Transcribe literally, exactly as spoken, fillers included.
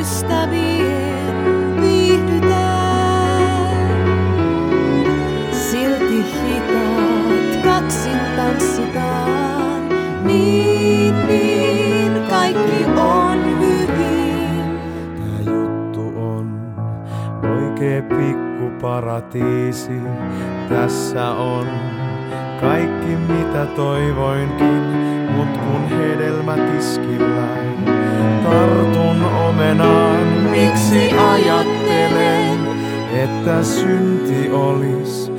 ystävien viihdytään. Silti hitaat kaksin tanssitaan, niin, niin kaikki on hyvin. Tää juttu on oikee pikkuparatiisi. Tässä on kaikki mitä toivoinkin, mut kun hedelmä tiskillä tartun omenaan, miksi ajattelen, että synti olis